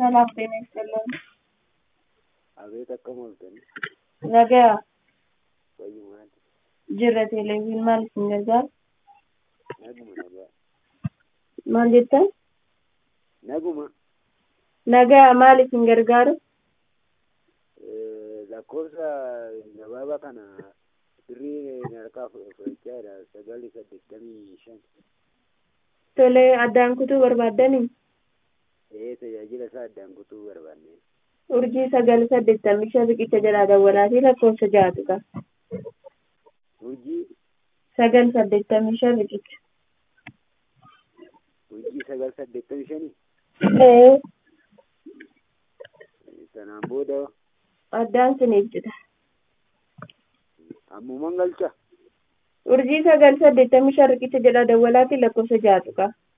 ሰላም ጤና ይስጥልን። አቤት አቀሞልተን Nagaa ወይማን jirra televiziyoon maal isin gargaara? naguma Maal jettan? naguma Nagaa maal isin gargaara? lakkoofsa gabaabaa kana birrii harkaa fudhachaadha 985 Tolee, addaan kutuu barbaaddanii? tajaajila isaa addaan kutuu barbaanne Urjii 985 riqicha jalaa dawwalaatii lakkoofsa ja'atu qaba. urjii 985 riqicha. urjii 985 sanaan booda Addaan siniif jira. ammuman galcha Urjii 985 riqicha jalaa dawwalaatii lakkoofsa ja'atu qaba.